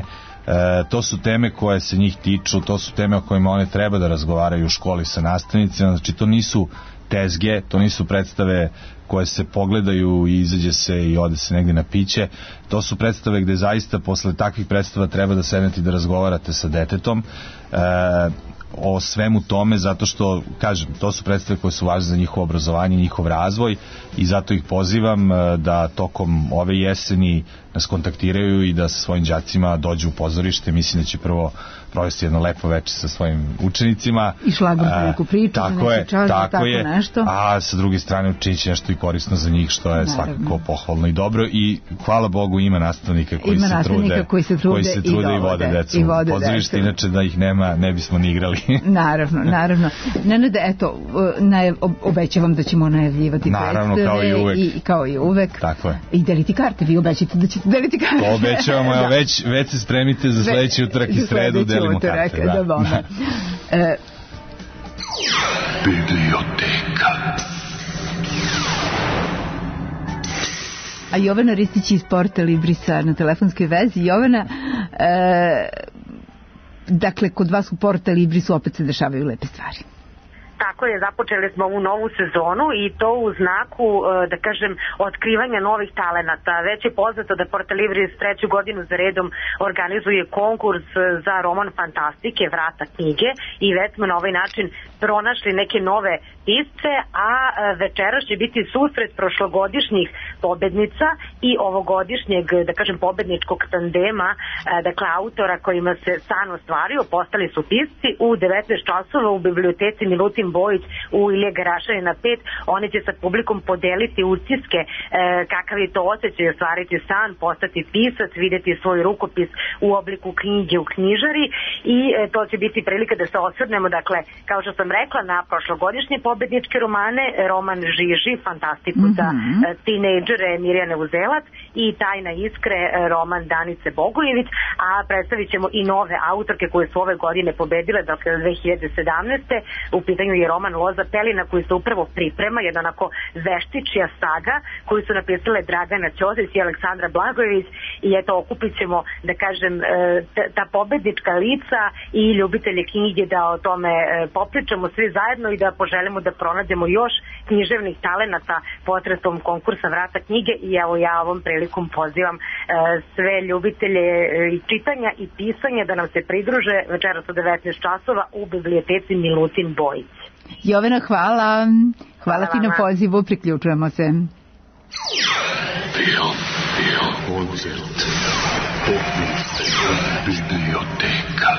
To su teme koje se njih tiču, to su teme o kojima one treba da razgovaraju u školi sa nastavnicima, znači to nisu tezge, to nisu predstave koje se pogledaju i izađe se i ode se negdje na piće, to su predstave gde zaista posle takvih predstava treba da sednete i da razgovarate sa detetom o svemu tome, zato što, kažem, to su predstave koje su važne za njihovo obrazovanje, njihov razvoj i zato ih pozivam da tokom ove jeseni nas kontaktiraju i da sa svojim đacima dođu u pozorište. Mislim da će prvo provesti jedno lepo veče sa svojim učenicima. I šlagom neku priču, tako je, nešto. A sa druge strane učinit će nešto i korisno za njih, što je svakako pohvalno i dobro i hvala Bogu ima nastavnika koji se trude i vode decu u pozorište, inače da ih nema ne bismo ni igrali. Naravno. Nenade, eto, obećavam da ćemo najavljivati predstave kao i uvek. Tako je. I deliti karte, vi obećate da ćete deliti karte. To obećavamo, evo već se spremite za sledeći utorak i sredu delimo karte. Biblioteka. A Jovana Ristić iz Porta Librisa na telefonskoj vezi. Jovana, dakle, kod vas u Porta Librisu opet se dešavaju lepe stvari. Tako je, započeli smo ovu novu sezonu i to u znaku, da kažem, otkrivanja novih talenata. Već je poznato da Porta Libris 3. godinu za redom organizuje konkurs za roman fantastike Vrata knjige i već smo na ovaj način pronašli neke nove pisce, a večeras će biti susret prošlogodišnjih pobednica i ovogodišnjeg, da kažem, pobedničkog tandema, dakle autora kojima se san ostvario, postali su pisci u 19 časova u biblioteci Milutin Bojić u Ilije Garašanina 5. Oni će sa publikom podeliti utiske kakav je to osjećaj ostvariti san, postati pisac, videti svoj rukopis u obliku knjige u knjižari i to će biti prilika da se osvrnemo, dakle, kao što sam rekla, na prošlogodišnje pobedničke romane, roman Žiži, fantastiku za tinejdžere Mirjane Uzelac i Tajna iskre, roman Danice Bogojević, a predstavit ćemo i nove autorke koje su ove godine pobedile, dakle 2017. U pitanju je roman Loza Pelina koji se upravo priprema, jedna onako veštičija saga koju su napisale Dragana Ćosić i Aleksandra Blagojević i eto okupit ćemo, da kažem, ta pobednička lica i ljubitelje knjige da o tome popričamo svi zajedno i da poželimo da pronađemo još književnih talenata potresom konkursa Vrata knjige i evo ja ovom prilikom pozivam sve ljubitelje i čitanja i pisanja da nam se pridruže večeras u 19 časova u biblioteci Milutin Bojić. Jovana, hvala ti na pozivu, priključujemo se. Biblioteka.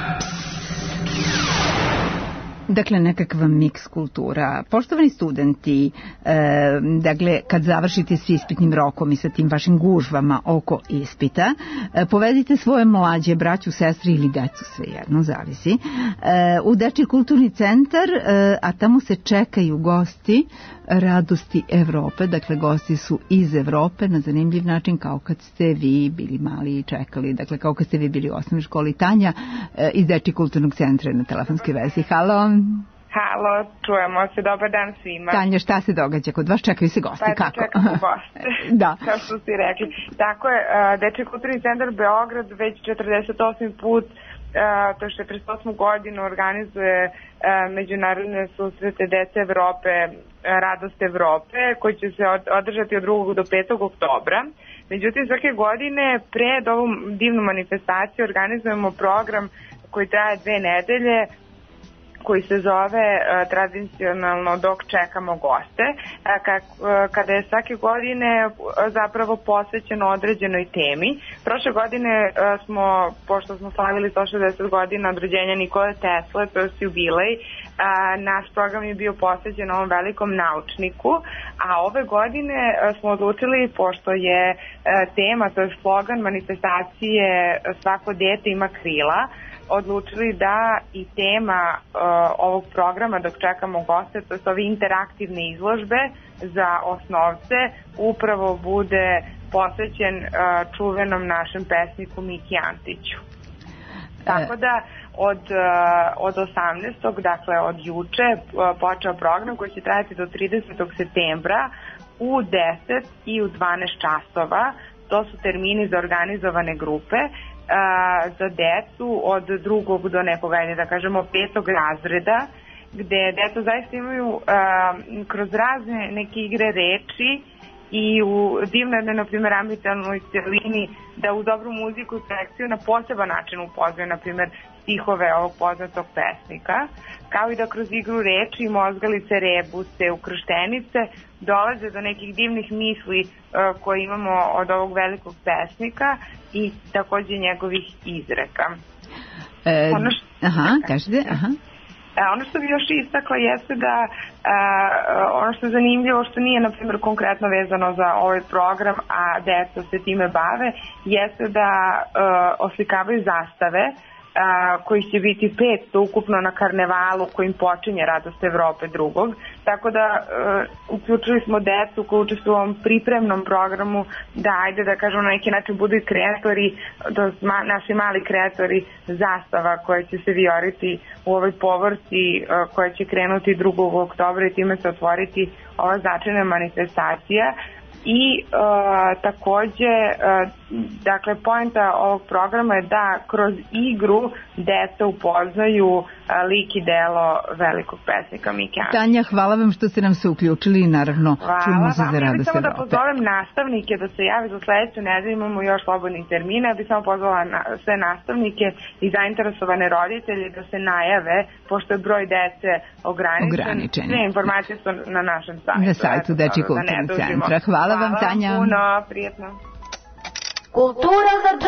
Dakle, nekakva miks kultura. Poštovani studenti, dakle, kad završite s ispitnim rokom i sa tim vašim gužvama oko ispita, povedite svoje mlađe, braću, sestri ili decu, svejedno, zavisi, u Dečiji kulturni centar, a tamo se čekaju gosti Radosti Evrope, dakle gosti su iz Evrope na zanimljiv način kao kad ste vi bili mali i čekali, dakle kao kad ste vi bili u osnovnoj školi. Tanja iz Dečijeg kulturnog centra na telefonskoj vezi. Halo. Halo, čujemo se, dobar dan svima. Tanja, šta se događa kod vas? Čekaju se gosti, pa, kako? Čekamo goste, da. Kao što si rekli. Tako je, Dečiji kulturni centar Beograd već 48. put, to je 48. godinu organizuje međunarodne susrete Dece Evrope, Radost Evrope, koji će se održati od 2. do 5. oktobra. Međutim, svake godine pred ovu divnu manifestaciju organizujemo program koji traje 2 nedelje, koji se zove tradicionalno Dok čekamo goste, kada je svake godine zapravo posvećeno određenoj temi. Prošle godine pošto smo slavili 160 godina od rođenja Nikole Tesle, to je jubilej, naš program je bio posvećen ovom velikom naučniku, a ove godine smo odlučili, pošto je tema, to je slogan manifestacije Svako dete ima krila, odlučili da i tema ovog programa Dok čekamo goste, to su ove interaktivne izložbe za osnovce, upravo bude posvećen čuvenom našem pesniku Miki Antiću. Tako da od 18. dakle od juče počeo program koji će trajati do 30. septembra u 10 i u 12 časova. To su termini za organizovane grupe. za decu od drugog do nekog, ajde da kažemo, 5. razreda, gde deca zaista imaju kroz razne neke igre reči i u divnoj, na primjer, ambicijalnoj celini da uz dobru muziku i projekciju na poseban način upoznaju, na primjer, stihove ovog poznatog pesnika, kao i da kroz igru reči, mozgalice, rebuse, ukrštenice dolaze do nekih divnih misli koje imamo od ovog velikog pesnika i takođe njegovih izreka. Ono što bi još istakla jeste da ono što je zanimljivo, što nije na primjer konkretno vezano za ovaj program, a deca se time bave, jeste da oslikavaju zastave koji će biti 500 ukupno na karnevalu kojim počinje Radost Evrope 2. Tako da uključili smo decu koji učestvuju u ovom pripremnom programu da, ajde da kažemo, na neki način budu i kreatori, naši mali kreatori zastava koje će se vioriti u ovoj povorci koja će krenuti 2. oktobra i time se otvoriti ova značajna manifestacija. I takođe, dakle, poenta ovog programa je da kroz igru deca upoznaju lik i delo velikog pesnika Mike Andrića. Tanja, hvala vam što ste nam se uključili i naravno čujemo se za Radost Evrope. Samo da pozovem nastavnike da se javi za sledeću nedelju, imamo još slobodnih termina, ja bih samo pozvala sve nastavnike i zainteresovane roditelje da se najave, pošto je broj dece ograničen. Sve informacije su na našem sajtu. Na sajtu Dečijeg kulturnog centra. Hvala vam, Tanja. Hvala puno, prijetno. Kultura za D.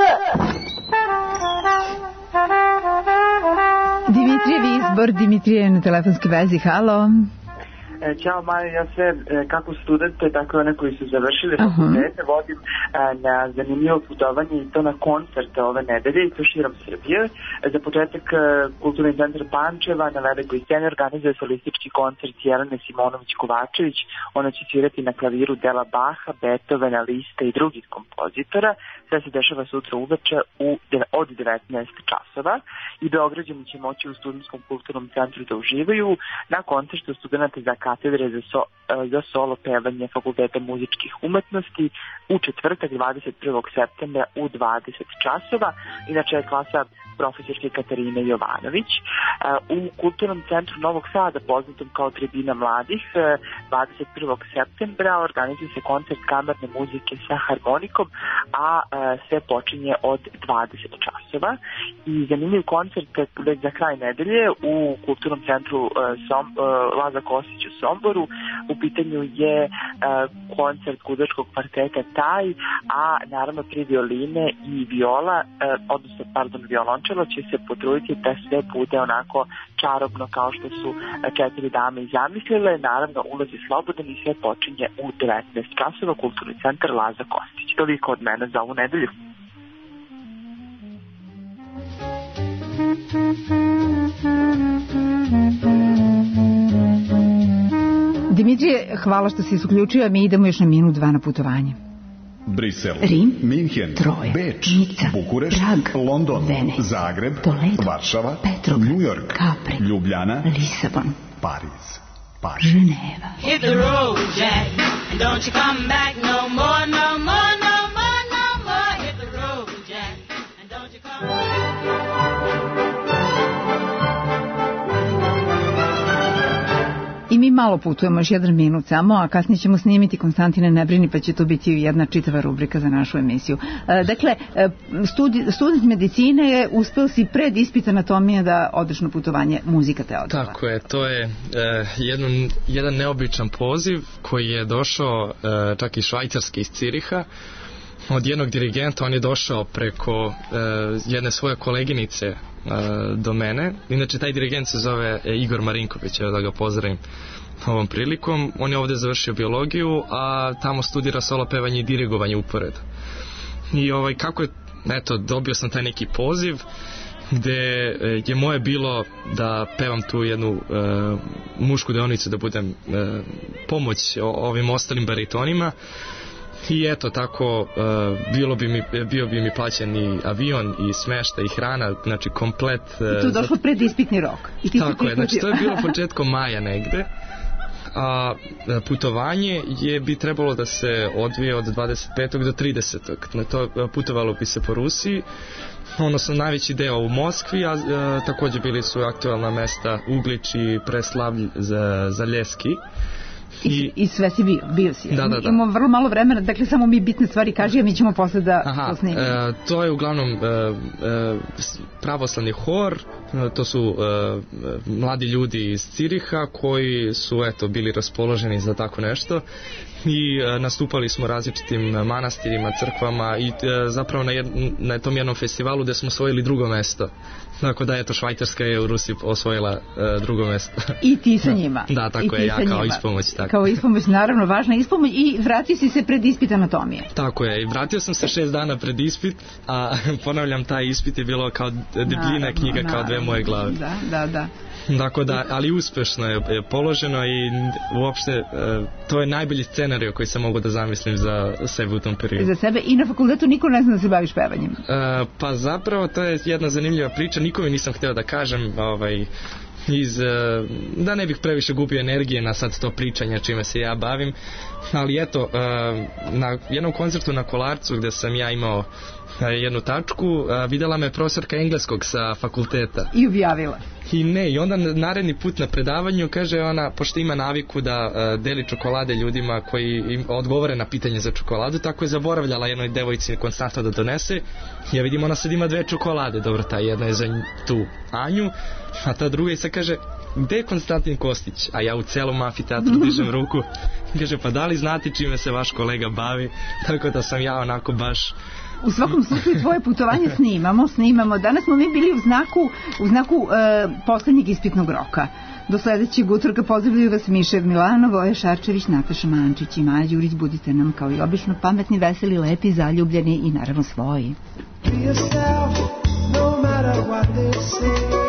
Dimitrijev izbor, Dimitrije je na telefonskoj vezi, halo. Ćao Maja, ja sve kako studente, tako i one koji su završili fakultete vodim na zanimljivo putovanje i to na koncerte ove nedelje i to širom Srbije. Za početak Kulturni centar Pančeva na velikoj sceni organizuje solistički koncert Jelene Simonović-Kovačević. Ona će svirati na klaviru dela Baha, Beethovena, Lista i drugih kompozitora. Sve se dešava sutra uveče od 19 časova i Beograđani će moći u Studentskom kulturnom centru da uživaju na koncertu studenta za katedre za solo pevanje Fakulteta muzičkih umetnosti u četvrtak 21. septembra u 20 časova. Inače je klasa profesorke Katarine Jovanović. U Kulturnom centru Novog Sada, poznatom kao Tribina mladih, 21. septembra organizuje se koncert kamerne muzike sa harmonikom, a sve počinje od 20 časova. I zanimljiv koncert već za kraj nedelje u Kulturnom centru Laza Kostić u Somboru. U pitanju je koncert kudačkog kvarteta Taj, a naravno 3 violine i violončelo će se potruditi da sve bude onako čarobno kao što su 4 dame i zamislile. Naravno, ulaz je slobodan i sve počinje u 19 časova. Kulturni centar Laza Kostić. Toliko od mene za ovu nedelju. Dimitrije, hvala što si isključio, a mi idemo još na minut 2 na putovanje. Brisel, Rim, Minhen, Troje, Beč, Nica, Bukurešt, Prag, London, Venecija, Zagreb, Toledo, Varšava, Petrograd, New York, Capri, Ljubljana, Lisabon, Pariz, Ženeva. Hit the road, Jack, and don't you come back no more, no more, no more, no more. Hit the road, Jack, and don't you come back. I mi malo putujemo, još 1 minut samo, a kasnije ćemo snimiti Konstantine ne brini, pa će to biti jedna čitava rubrika za našu emisiju. Dakle, student medicine je uspeo si pred ispit anatomije da odeš na putovanje muzika te odvala. Tako je, to je jedan neobičan poziv koji je došao čak iz Švajcarske, iz Ciriha, od jednog dirigenta. On je došao preko jedne svoje koleginice do mene. Inače, taj dirigent se zove Igor Marinković, evo da ga pozdravim ovom prilikom. On je ovde završio biologiju, a tamo studira solo pevanje i dirigovanje uporedo. I kako je, eto, dobio sam taj neki poziv gde je moje bilo da pevam tu jednu mušku deonicu, da budem pomoć ovim ostalim baritonima. I eto, tako bio bi mi plaćen i avion i smeštaj i hrana, znači komplet. I tu došlo pred ispitni rok. Tako je, znači to je bilo početkom maja negde, a putovanje bi trebalo da se odvije od 25. do 30. Na to putovalo bi se po Rusiji, odnosno najveći deo u Moskvi, a takođe bili su aktualna mesta Uglič i Preslavlj, Zaljeski. I sve si bio si. Da. Imamo vrlo malo vremena, dakle samo mi bitne stvari kaži, a mi ćemo posle da to snimimo. To je uglavnom pravoslavni hor, to su mladi ljudi iz Ciriha koji su bili raspoloženi za tako nešto i nastupali smo različitim manastirima, crkvama i zapravo na tom jednom festivalu gde smo osvojili drugo mesto. Tako da Švajcarska je u Rusiji osvojila drugo mesto. I ti sa njima. Da, tako je, ja kao ispomoć. Kao ispomoć, naravno, važna ispomoć. I vratio si se pred ispit anatomije. Tako je, i vratio sam se 6 dana pred ispit, a ponavljam, taj ispit je bilo kao debljina knjiga, kao dve moje glave. Da. Tako da, ali uspešno je položeno i uopšte to je najbolji scenarij koji sam mogu da zamislim za sebe u tom periodu. Za sebe i na fakultetu niko ne zna da se baviš pevanjem? Pa zapravo to je jedna zanimljiva priča, nikome nisam hteo da kažem, da ne bih previše gubio energije na sad to pričanje čime se ja bavim, ali eto, na jednom koncertu na Kolarcu gde sam ja imao jednu tačku, videla me profesorka engleskog sa fakulteta. I objavila. I onda naredni put na predavanju kaže ona, pošto ima naviku da deli čokolade ljudima koji im odgovore na pitanje za čokoladu, tako je zaboravljala jednoj devojci konstantno da donese. Ja vidim, ona sad ima 2 čokolade, dobro, ta jedna je za tu Anju, a ta druga i sad kaže, gde je Konstantin Kostić? A ja u celom amfiteatru dižem ruku. Kaže, pa da li znate čime se vaš kolega bavi? Tako da sam ja onako baš... U svakom slučaju tvoje putovanje snimamo. Danas smo mi bili u znaku poslednjeg ispitnog roka. Do sledećeg utorka pozdravljaju vas Mišev Milanov, Voja Šarčević, Nataša Mančić i Maja Đurić. Budite nam kao i obično pametni, veseli, lepi, zaljubljeni i naravno svoji. Be yourself, no matter what they say.